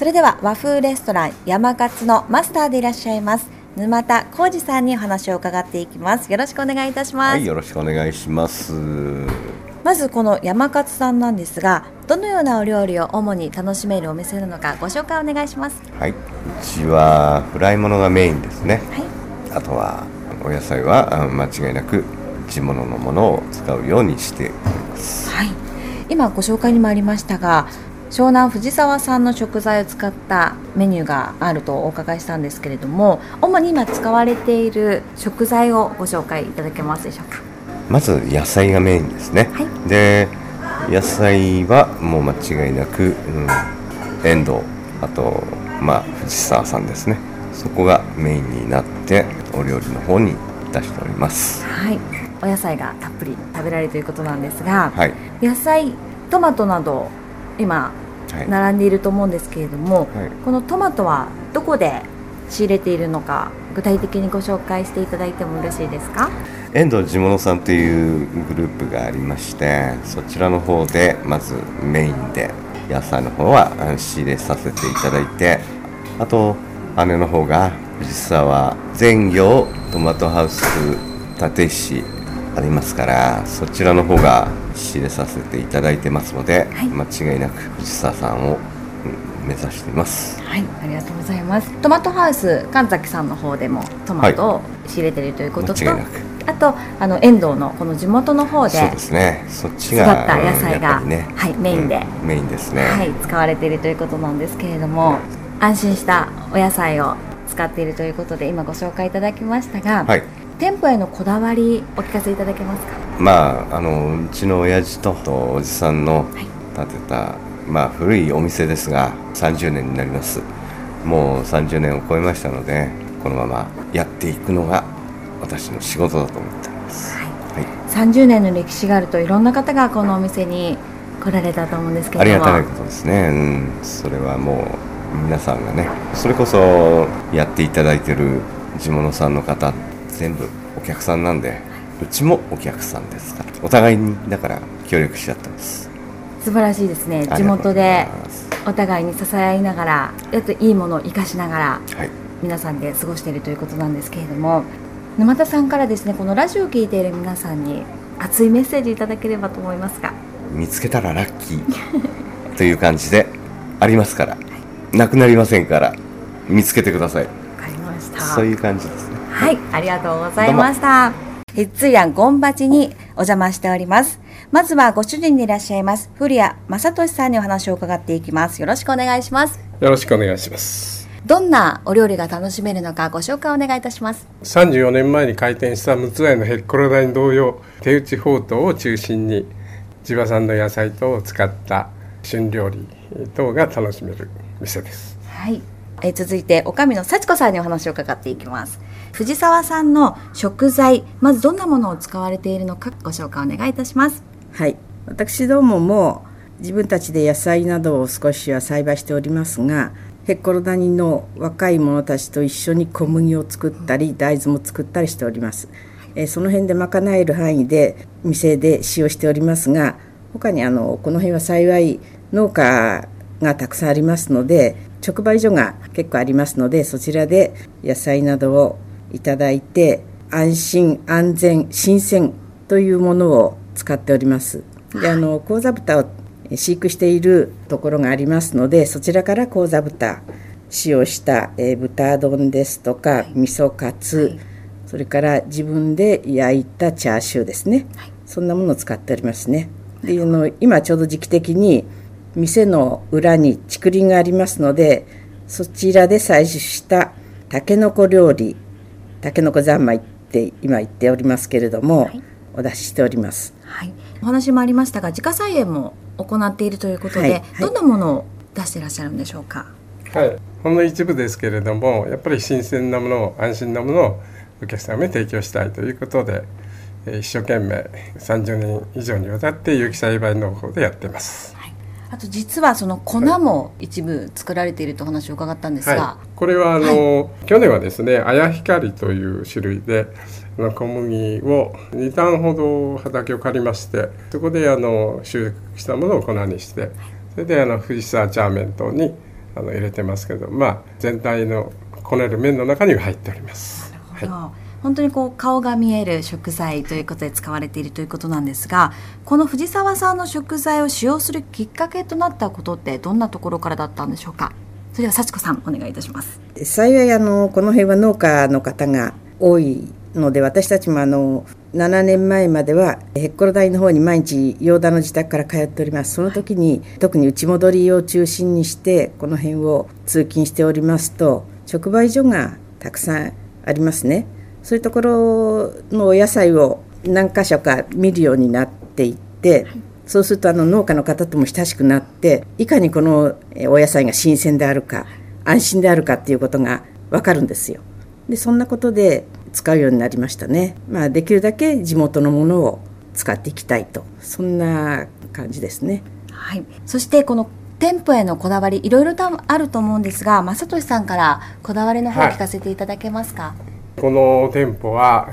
それでは和風レストラン山勝のマスターでいらっしゃいます沼田浩二さんにお話を伺っていきます。よろしくお願いいたします。 はい、よろしくお願いします。 まずこの山勝さんなんですが、どのようなお料理を主に楽しめるお店なのかご紹介お願いします。 はい、うちはフライ物がメインですね。 はい、 あとはお野菜は間違いなく地物のものを使うようにしております。 はい、今ご紹介にもありましたが、湘南藤沢産の食材を使ったメニューがあるとお伺いしたんですけれども、主に今使われている食材をご紹介いただけますでしょうか。 まず野菜がメインですね。 はい、 で野菜はもう間違いなく、エンドウ、あと藤沢さんですね。そこがメインになってお料理の方に出しております。 はい、お野菜がたっぷり食べられるということなんですが、 はい、 野菜、トマトなど今並んでいると思うんですけれども、はい、このトマトはどこで仕入れているのか具体的にご紹介していただいてもよろしいですか。 遠藤地物さんというグループがありまして、そちらの方でまずメインで野菜の方は仕入れさせていただいて、あと姉の方が藤沢全業トマトハウス立石ありますから、そちらの方が仕入れさせていただいてますので、はい、間違いなく藤沢さんを目指しています。 はい、ありがとうございます。トマトハウス神崎さんの方でもトマトを仕入れているということと、はい、あと遠藤のこの地元の方でそうですね、そっちが育った野菜が、 ね、 はい、メインで、 メインですね。 はい、使われているということなんですけれども、安心したお野菜を使っているということで今ご紹介いただきましたが、はい、店舗へのこだわりお聞かせいただけますか。 うちの親父とおじさんの建てた、古いお店ですが30年になります。もう30年を超えましたので、このままやっていくのが私の仕事だと思っています。はいはい、 30年の歴史があるといろんな方がこのお店に来られたと思うんですけれども、 ありがたいことですね。それはもう皆さんがね、それこそやっていただいている地物さんの方全部お客さんなんで、うちもお客さんですから、お互いにだから協力し合ってます。 素晴らしいですね。地元でお互いに支え合いながら、いいものを生かしながら、はい、皆さんで過ごしているということなんですけれども、沼田さんからですね、このラジオを聞いている皆さんに熱いメッセージいただければと思いますが。 見つけたらラッキーという感じでありますから、はい、なくなりませんから見つけてください。わかりました。 そういう感じですね。 はい、ありがとうございました。つやんゴンバチにお邪魔しております。まずはご主人でいらっしゃいます古谷正俊さんにお話を伺っていきます。よろしくお願いします。 よろしくお願いします。 どんなお料理が楽しめるのかご紹介お願いいたします。 34年前に開店した六ツ谷のヘッコロダに同様、手打ちほうとうを中心に地場産の野菜等を使った旬料理等が楽しめる店です。 はい、続いて女将の幸子さんにお話を伺っていきます。藤沢産の食材、まずどんなものを使われているのかご紹介お願いいたします。 はい、私どもも自分たちで野菜などを少しは栽培しておりますが、ヘッコロ谷の若い者たちと一緒に小麦を作ったり大豆も作ったりしております。その辺で賄える範囲で店で使用しておりますが、他にこの辺は幸い農家がたくさんありますので、直売所が結構ありますので、そちらで野菜などをいただいて安心安全新鮮というものを使っております。で、高座豚を飼育しているところがありますので、そちらから高座豚使用した、豚丼ですとか味噌カツ、はい、それから自分で焼いたチャーシューですね、はい、そんなものを使っておりますね。で、今ちょうど時期的に店の裏に竹林がありますので、そちらで採取したたけのこ料理、たけのこ三昧って今言っておりますけれども、はい、お出ししております。 はい、お話もありましたが自家菜園も行っているということで、はいはい、どんなものを出していらっしゃるんでしょうか。 はい、ほんの一部ですけれども、やっぱり新鮮なものを安心なものをお客様に提供したいということで、一生懸命30年以上にわたって有機栽培農法でやっています。 はい、あと実はその粉も一部作られているとお話を伺ったんですが、 はい、これは去年はですね、綾光という種類で小麦を2単ほど畑を借りまして、そこで収穫したものを粉にして、それで藤沢チャーメン等に入れてますけど、全体のこねる麺の中に入っております。 なるほど、本当に顔が見える食材ということで使われているということなんですが、この藤沢さんの食材を使用するきっかけとなったことってどんなところからだったんでしょうか。それでは幸子さんお願いいたします。 幸いこの辺は農家の方が多いので、私たちも7年前まではへっころ谷の方に毎日養田の自宅から通っております。その時に特に内戻りを中心にしてこの辺を通勤しておりますと、直売所がたくさんありますね。そういうところのお野菜を何か所か見るようになっていって、そうすると農家の方とも親しくなって、いかにこのお野菜が新鮮であるか安心であるかっていうことが分かるんですよ。でそんなことで使うようになりましたね。できるだけ地元のものを使っていきたいと、そんな感じですね。 はい、そしてこの店舗へのこだわりいろいろとあると思うんですが、正俊さんからこだわりの方を聞かせていただけますか。 この店舗は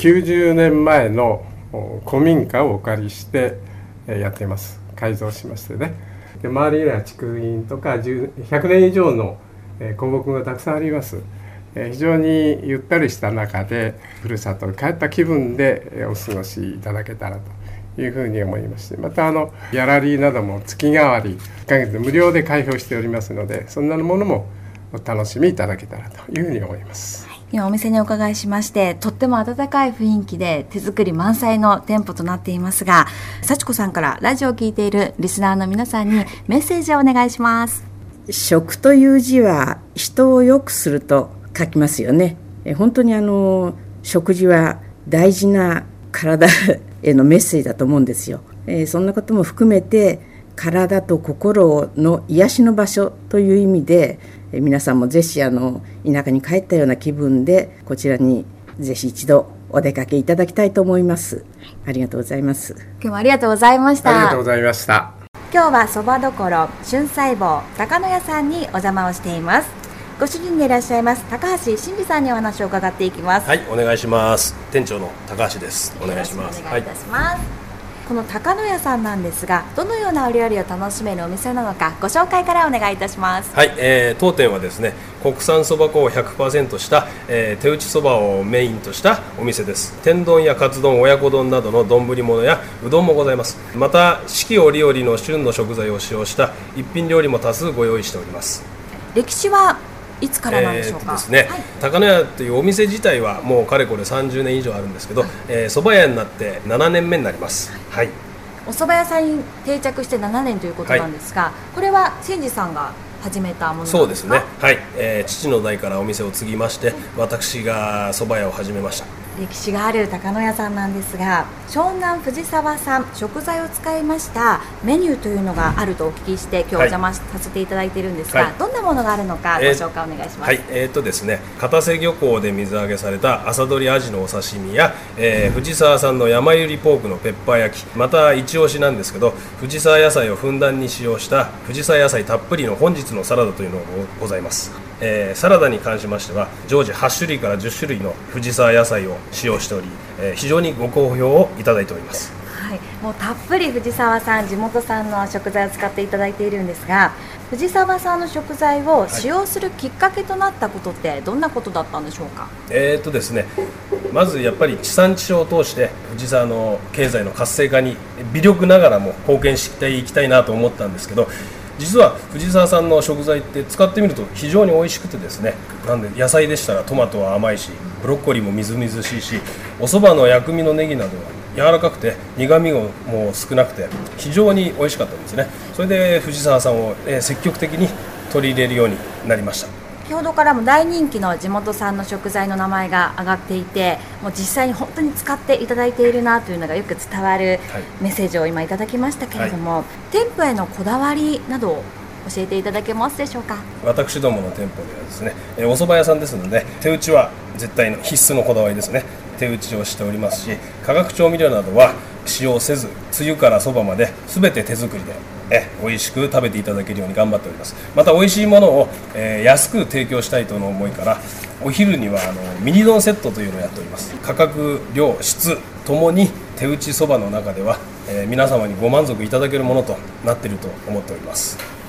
90年前の古民家をお借りしてやっています。改造しましてね。で周りには竹林とか100年以上の古木がたくさんあります。非常にゆったりした中でふるさとに帰った気分でお過ごしいただけたらというふうに思いまして、またギャラリーなども月替わり1ヶ月無料で開放しておりますので、そんなものもお楽しみいただけたらというふうに思います。 今お店にお伺いしまして、とっても温かい雰囲気で手作り満載の店舗となっていますが、幸子さんからラジオを聞いているリスナーの皆さんにメッセージをお願いします。 食という字は人を良くすると書きますよね。本当に食事は大事な体へのメッセージだと思うんですよ。そんなことも含めて体と心の癒しの場所という意味で、皆さんもぜひ田舎に帰ったような気分でこちらにぜひ一度お出かけいただきたいと思います。ありがとうございます。 今日もありがとうございました。 ありがとうございました。 今日はそばどころ春細胞高野屋さんにお邪魔をしています。ご主人でいらっしゃいます高橋真二さんにお話を伺っていきます。 はい、お願いします。店長の高橋です。お願いします。 お願いいたします。この高野屋さんなんですが、どのようなお料理を楽しめるお店なのか、ご紹介からお願いいたします。 はい、当店はですね、国産そば粉を 100% した、手打ちそばをメインとしたお店です。天丼やカツ丼、親子丼などの丼物やうどんもございます。また四季折々の旬の食材を使用した一品料理も多数ご用意しております。 歴史はいつからなんでしょうか。 ですね、はい、高野屋というお店自体はもうかれこれ30年以上あるんですけど、蕎麦屋になって7年目になります。はい、 お蕎麦屋さんに定着して7年ということなんですが、これは真二さんが始めたものなんですか。 そうですね、はい、父の代からお店を継ぎまして、私が蕎麦屋を始めました。 歴史がある高野屋さんなんですが、湘南藤沢産食材を使いましたメニューというのがあるとお聞きして、今日お邪魔させていただいているんですが、どんなものがあるのかご紹介お願いします。 はい、ですね、片瀬漁港で水揚げされた朝どりアジのお刺身や、藤沢産の山ゆりポークのペッパー焼き、また一押しなんですけど、藤沢野菜をふんだんに使用した藤沢野菜たっぷりの本日のサラダというのがございます。サラダに関しましては常時8種類から10種類の藤沢野菜を使用しており、非常にご好評をいただいております。 はい、もうたっぷり藤沢さん地元産の食材を使っていただいているんですが、藤沢さんの食材を使用するきっかけとなったことってどんなことだったんでしょうか。 ですね、まずやっぱり地産地消を通して藤沢の経済の活性化に微力ながらも貢献していきたいなと思ったんですけど、実は藤沢さんの食材って使ってみると非常に美味しくてですね、なんで野菜でしたらトマトは甘いし、ブロッコリーもみずみずしいし、お蕎麦の薬味のネギなどは柔らかくて苦味も少なくて非常に美味しかったんですね。それで藤沢さんを積極的に取り入れるようになりました。 先ほどからも大人気の地元産の食材の名前が挙がっていて、もう実際に本当に使っていただいているなというのがよく伝わるメッセージを今いただきましたけれども、店舗へのこだわりなどを教えていただけますでしょうか。 私どもの店舗ではですね、お蕎麦屋さんですので手打ちは絶対の必須のこだわりですね。手打ちをしておりますし、化学調味料などは使用せず、つゆからそばまで全て手作りで美味しく食べていただけるように頑張っております。また美味しいものを、安く提供したいとの思いから、お昼にはミニ丼セットというのをやっております。価格、量、質ともに手打ちそばの中では、皆様にご満足いただけるものとなっていると思っております。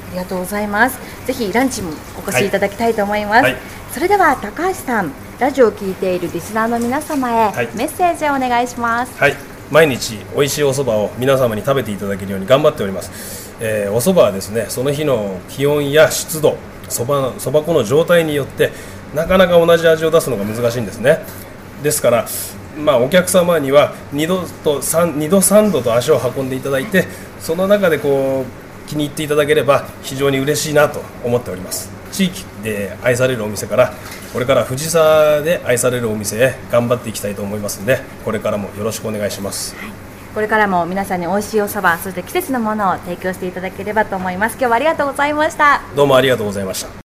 りがとうございます。ぜひランチもお越しいただきたいと思います、はいはい、それでは高橋さん、ラジオを聞いているリスナーの皆様へメッセージをお願いします。 はい、毎日美味しいお蕎麦を皆様に食べていただけるように頑張っております。お蕎麦はですね、その日の気温や湿度、蕎麦粉の状態によってなかなか同じ味を出すのが難しいんですね。ですからお客様には2度3度と足を運んでいただいて、その中で気に入っていただければ非常に嬉しいなと思っております。地域で愛されるお店からこれから藤沢で愛されるお店へ頑張っていきたいと思いますので、これからもよろしくお願いします。はい、 これからも皆さんに美味しいお蕎麦、そして季節のものを提供していただければと思います。今日はありがとうございました。 どうもありがとうございました。